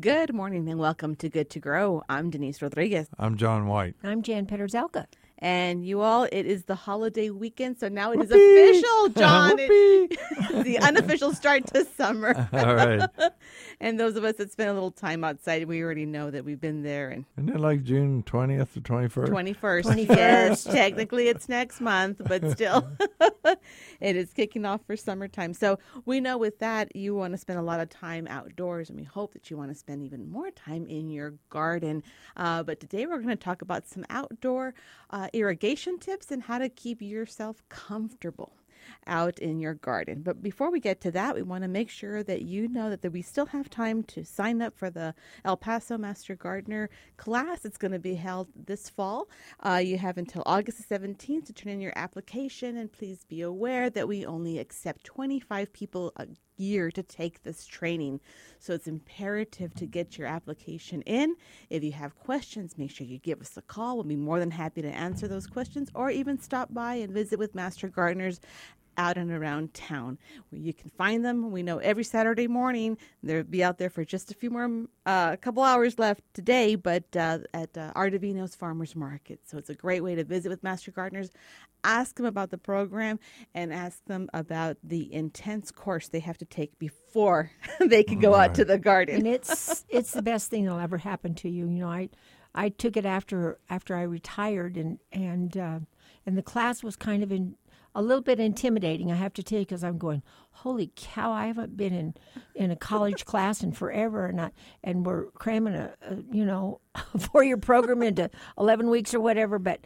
Good morning and welcome to Good to Grow. I'm Denise Rodriguez. I'm John White. I'm Jan Peterzelka. And you all, it is the holiday weekend, so now it is Whoopee! official, John. Whoopee! The unofficial start to summer. All right. And those of us that spent a little time outside, we already know that we've been there. And Isn't it like June 20th or 21st? 21st. Yes, technically it's next month, but still it is kicking off for summertime. So we know with that you want to spend a lot of time outdoors, and we hope that you want to spend even more time in your garden. But today we're going to talk about some outdoor irrigation tips and how to keep yourself comfortable out in your garden. But before we get to that, we want to make sure that you know that we still have time to sign up for the El Paso Master Gardener class. It's going to be held this fall. You have until August 17th to turn in your application, and please be aware that we only accept 25 people a year to take this training. So it's imperative to get your application in. If you have questions, make sure you give us a call. We'll be more than happy to answer those questions, or even stop by and visit with Master Gardeners out and around town where you can find them. We know every Saturday morning they'll be out there for just a few more, a couple hours left today, but at Ardovino's Farmers Market. So it's a great way to visit with Master Gardeners. Ask them about the program and ask them about the intense course they have to take before they can go out to the garden. And it's the best thing that'll ever happen to you. You know, I took it after I retired, and the class was kind of a little bit intimidating, I have to tell you, because I'm going, holy cow, I haven't been in a college class in forever, and we're cramming a 4-year program into 11 weeks or whatever. But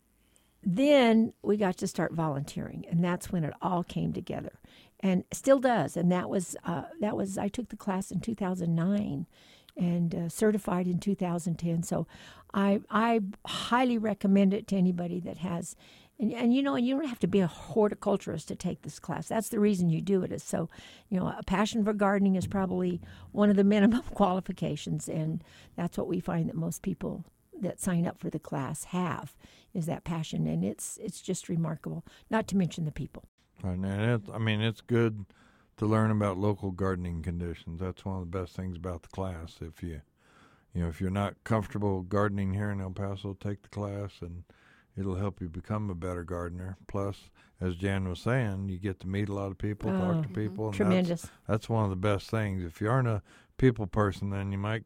then we got to start volunteering, and that's when it all came together, and still does. And that was I took the class in 2009 and certified in 2010. So I highly recommend it to anybody that has. And you don't have to be a horticulturist to take this class. That's the reason you do it. Is so, a passion for gardening is probably one of the minimum qualifications, and that's what we find that most people that sign up for the class have, is that passion, and it's just remarkable. Not to mention the people. Right, and it's good to learn about local gardening conditions. That's one of the best things about the class. If if you're not comfortable gardening here in El Paso, take the class and it'll help you become a better gardener. Plus, as Jan was saying, you get to meet a lot of people, talk to people. And tremendous. That's one of the best things. If you aren't a people person, then you might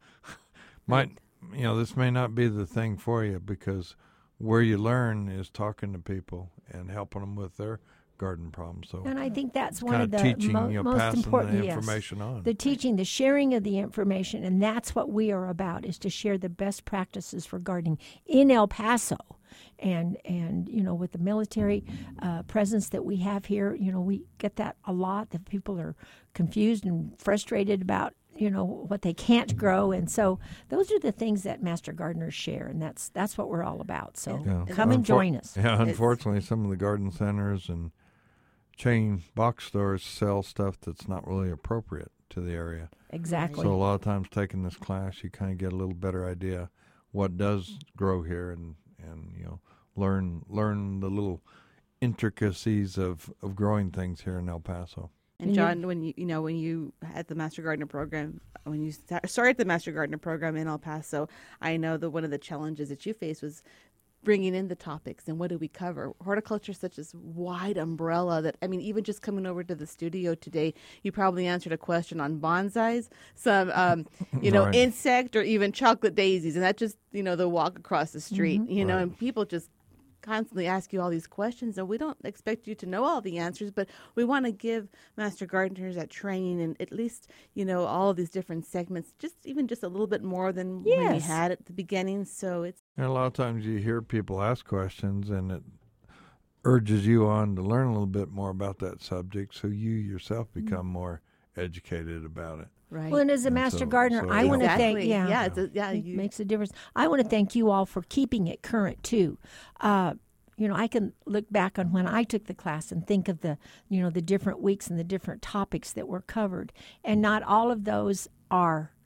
this may not be the thing for you, because where you learn is talking to people and helping them with their garden problems. So, and I think that's one of the teaching, most passing important. the information on. The teaching, the sharing of the information, and that's what we are about, is to share the best practices for gardening in El Paso. And with the military presence that we have here, we get that a lot, that people are confused and frustrated about, what they can't grow. And so those are the things that Master Gardeners share, and that's what we're all about. So come and join us. Yeah, unfortunately, some of the garden centers and chain box stores sell stuff that's not really appropriate to the area. Exactly. So a lot of times taking this class, you kind of get a little better idea what does grow here, and learn the little intricacies of growing things here in El Paso. And John, when you at the Master Gardener program, when you started the Master Gardener program in El Paso, I know that one of the challenges that you faced was bringing in the topics. And what do we cover? Horticulture is such a wide umbrella that, even just coming over to the studio today, you probably answered a question on bonsais, some, Right. insect, or even chocolate daisies. And that just, the walk across the street, Right. and people just constantly ask you all these questions, and we don't expect you to know all the answers, but we want to give Master Gardeners that training, and at least, all of these different segments, just a little bit more than when we had at the beginning. So it's. And a lot of times you hear people ask questions, and it urges you on to learn a little bit more about that subject, so you yourself become more educated about it. Right. Well, and as a Master Gardener, I want to thank, it makes a difference. I want to thank you all for keeping it current too. I can look back on when I took the class and think of the different weeks and the different topics that were covered, and not all of those are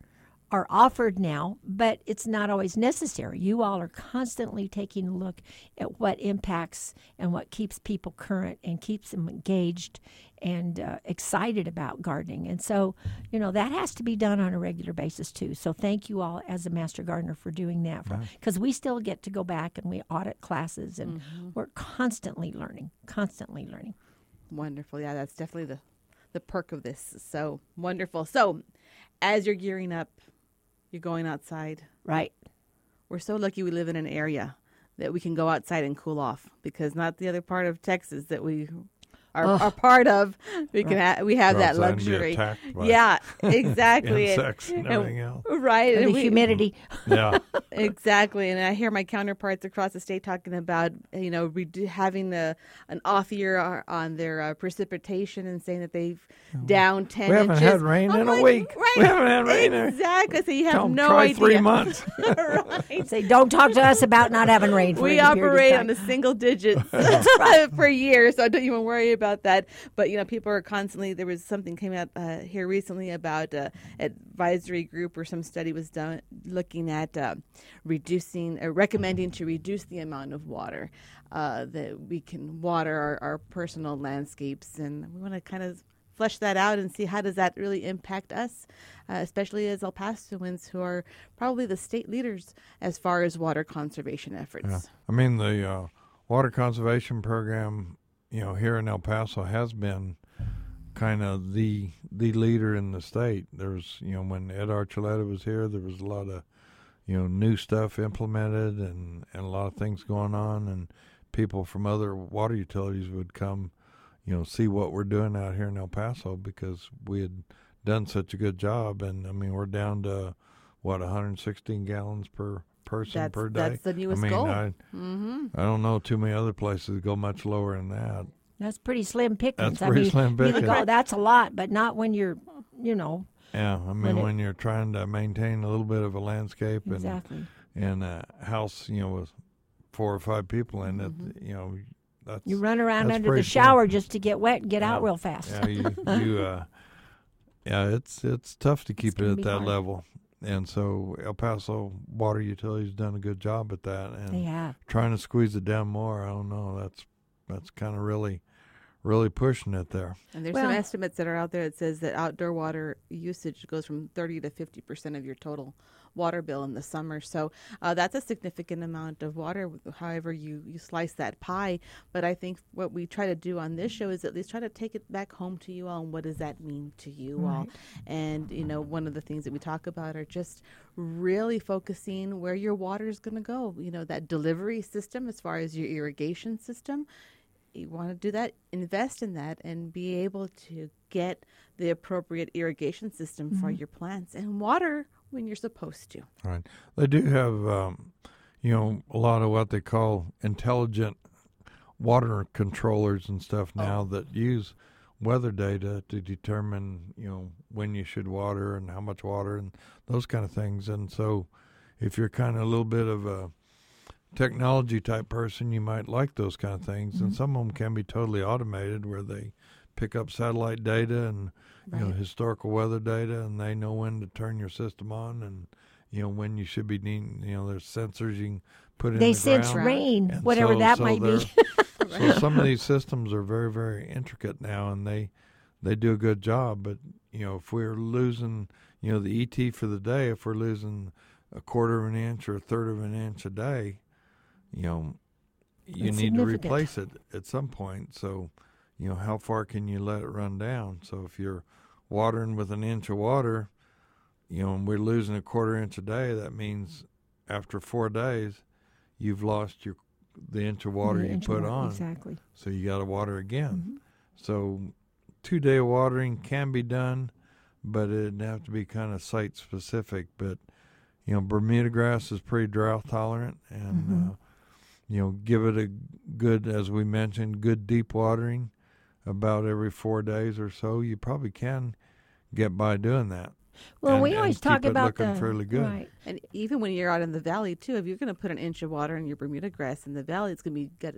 are offered now, but it's not always necessary. You all are constantly taking a look at what impacts and what keeps people current and keeps them engaged and excited about gardening. And so, that has to be done on a regular basis too. So thank you all as a Master Gardener for doing that, because we still get to go back and we audit classes, and we're constantly learning. Wonderful. Yeah, that's definitely the perk of this. So wonderful. So as you're gearing up, you're going outside. Right. We're so lucky we live in an area that we can go outside and cool off, because not the other part of Texas that we are part of. We can we have Go that outside and be luxury. attacked by Yeah, exactly. insects and everything else. Right. And the humidity. Yeah. Exactly. And I hear my counterparts across the state talking about, having an off year on their precipitation, and saying that they've down 10 We inches. haven't had rain in a week. Right. We haven't had rain in Exactly. So you have Tell 'em no try idea. 3 months. Right. Say, don't talk to us about not having rain for We any period of operate time. on the single digits per year, so don't even worry about that. But people are constantly. There was something came out here recently about advisory group, or some study was done looking at recommending to reduce the amount of water that we can water our personal landscapes, and we want to kind of flesh that out and see how does that really impact us, especially as El Pasoans, who are probably the state leaders as far as water conservation efforts. Yeah. I mean, the water conservation program, here in El Paso has been kind of the leader in the state. There's, when Ed Archuleta was here, there was a lot of, new stuff implemented and a lot of things going on, and people from other water utilities would come, see what we're doing out here in El Paso, because we had done such a good job. And I mean, we're down to 116 gallons per person per day. That's the newest goal. I don't know too many other places that go much lower than that. That's pretty slim pickings. That's pretty slim You pickings. go, that's a lot, but not when you're, Yeah, I mean, when you're trying to maintain a little bit of a landscape exactly. and a house, with 4 or 5 people in it, that's You run around that's under the pretty shower just to get wet and get out real fast. Yeah, it's tough to keep it gonna at be that hard. level. And so El Paso Water Utility's done a good job at that, and They have. trying to squeeze it down more. I don't know. That's kind of really pushing it there. And there's Well- some estimates that are out there that says that outdoor water usage goes from 30 to 50% of your total water bill in the summer. So that's a significant amount of water, however you slice that pie. But I think what we try to do on this show is at least try to take it back home to you all, and what does that mean to you all? And, one of the things that we talk about are just really focusing where your water is going to go. That delivery system as far as your irrigation system. You want to do that, invest in that, and be able to get the appropriate irrigation system for your plants and water when you're supposed to. Right. They do have, a lot of what they call intelligent water controllers and stuff now that use weather data to determine, when you should water and how much water and those kind of things. And so if you're kind of a little bit of a technology type person, you might like those kind of things. And some of them can be totally automated, where they pick up satellite data and historical weather data, and they know when to turn your system on, and when you should be needing. There's sensors you can put in. They the sense ground. rain, And whatever that might be. So some of these systems are very, very intricate now, and they do a good job. But if we're losing, the ET for the day, if we're losing a quarter of an inch or a third of an inch a day, you That's need to significant. replace it at some point. So, how far can you let it run down? So if you're watering with an inch of water, and we're losing a quarter inch a day, that means after 4 days, you've lost the inch of water you put on. Exactly. So you got to water again. So 2-day watering can be done, but it'd have to be kind of site specific. But, Bermuda grass is pretty drought tolerant, and give it a good, as we mentioned, good deep watering about every 4 days or so. You probably can get by doing that. Well, and, we always talk keep it about looking the fairly good. right. And even when you're out in the valley too, if you're going to put an inch of water in your Bermuda grass in the valley, it's going to be got a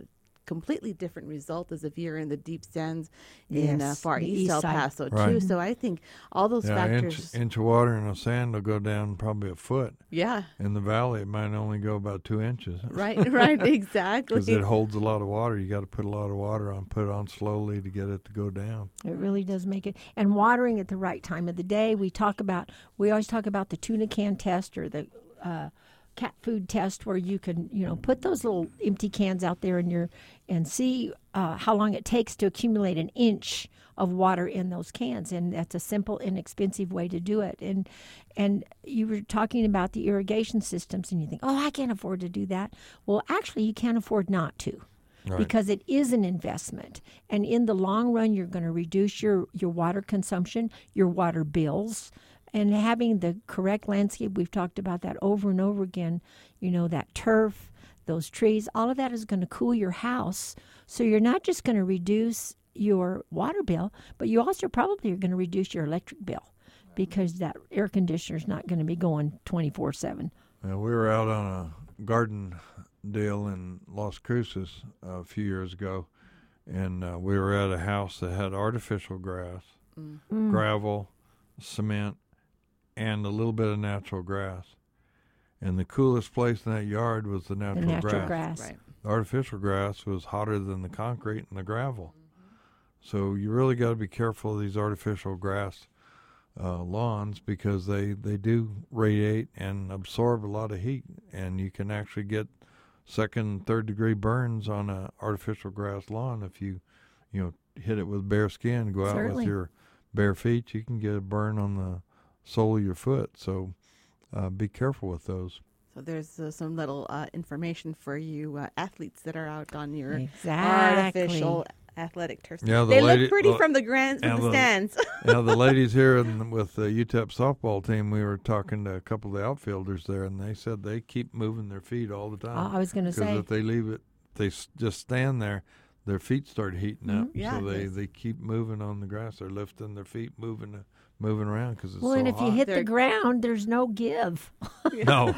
completely different result as if you're in the deep sands in Yes, far the east east El side. Paso Right. too. So I think all those Yeah, factors. inch of water in the sand will go down probably a foot. Yeah, In the valley, it might only go about 2 inches. right, exactly. Because it holds a lot of water. You got to put a lot of water on, put it on slowly to get it to go down. It really does make it. And watering at the right time of the day. We always talk about the tuna can test or the cat food test, where you can, put those little empty cans out there and see how long it takes to accumulate an inch of water in those cans. And that's a simple, inexpensive way to do it. And you were talking about the irrigation systems, and you think, oh, I can't afford to do that. Well, actually, you can't afford not to. Right. Because it is an investment. And in the long run, you're going to reduce your water consumption, your water bills, and having the correct landscape. We've talked about that over and over again. That turf, those trees, all of that is going to cool your house. So you're not just going to reduce your water bill, but you also probably are going to reduce your electric bill, because that air conditioner is not going to be going 24/7. We were out on a garden deal in Las Cruces a few years ago, and we were at a house that had artificial grass, gravel, cement, and a little bit of natural grass. And the coolest place in that yard was the natural grass. Right. The artificial grass was hotter than the concrete and the gravel. So you really got to be careful of these artificial grass lawns, because they do radiate and absorb a lot of heat, and you can actually get second, third degree burns on a artificial grass lawn if you hit it with bare skin. Go out Certainly. with your bare feet, you can get a burn on the sole of your foot. So be careful with those. So there's some little information for you athletes that are out on your Exactly. artificial athletic turf. Yeah, They look pretty from the stands. The ladies here with the UTEP softball team, we were talking to a couple of the outfielders there, and they said they keep moving their feet all the time. I was going to say. Because if they leave it, just stand there, their feet start heating up. Yeah, So yes. they keep moving on the grass. They're lifting their feet, moving around because it's Well, so and if you hot. hit the ground, there's no give. No.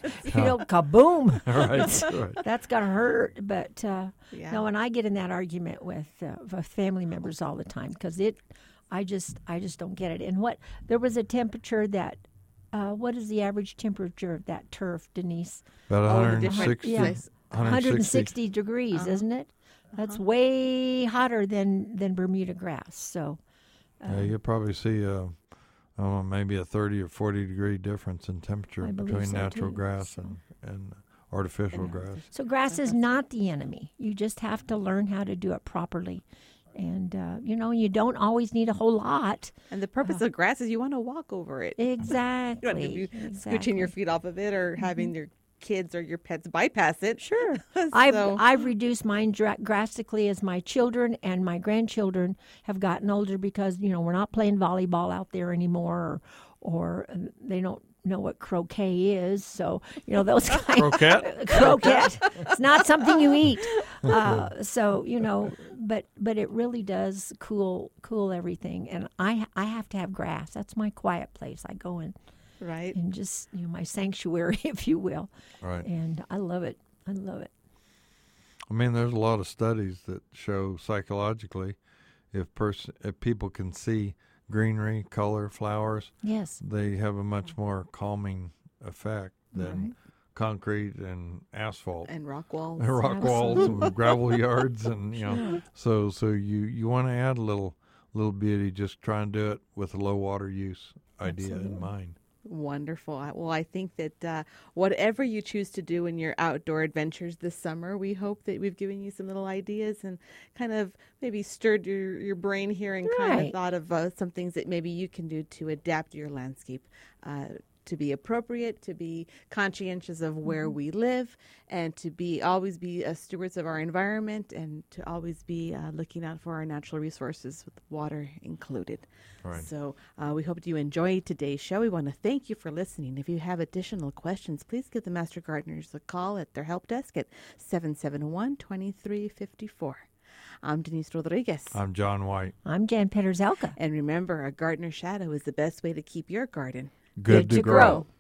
Kaboom. Right. That's got to hurt. But Yeah. no, and I get in that argument with family members all the time, because I just don't get it. And there was a temperature that, what is the average temperature of that turf, Denise? About All the different 160. Yeah. 160. degrees, isn't it? That's way hotter than Bermuda grass. So Yeah, you'll probably see maybe a 30 or 40 degree difference in temperature I believe between so, natural too. grass So- and artificial grass. So grass is not the enemy. You just have to learn how to do it properly. And, you don't always need a whole lot. And the purpose of grass is you want to walk over it. You Exactly. don't need to be scooching your feet off of it or having your kids or your pets bypass it. Sure. So- I've reduced mine drastically as my children and my grandchildren have gotten older, because, we're not playing volleyball out there anymore, or they don't know what croquet is. So, those kind Croquette? croquette. It's not something you eat. But it really does cool everything. And I have to have grass. That's my quiet place. I go in Right. and just, my sanctuary, if you will. Right. And I love it. I mean, there's a lot of studies that show psychologically if people can see greenery, color, flowers, Yes. they have a much more calming effect than concrete and asphalt. And rock walls. And rock walls and gravel yards, and so you want to add a little beauty. Just try and do it with a low water use idea in mind. Wonderful. Well, I think that whatever you choose to do in your outdoor adventures this summer, we hope that we've given you some little ideas and kind of maybe stirred your brain here and kind of Right. thought of some things that maybe you can do to adapt your landscape to be appropriate, to be conscientious of where we live, and to always be stewards of our environment, and to always be looking out for our natural resources, with water included. Right. So we hope you enjoyed today's show. We want to thank you for listening. If you have additional questions, please give the Master Gardeners a call at their help desk at 771-2354. I'm Denise Rodriguez. I'm John White. I'm Jan Petterzelka. And remember, a gardener's shadow is the best way to keep your garden Good to grow.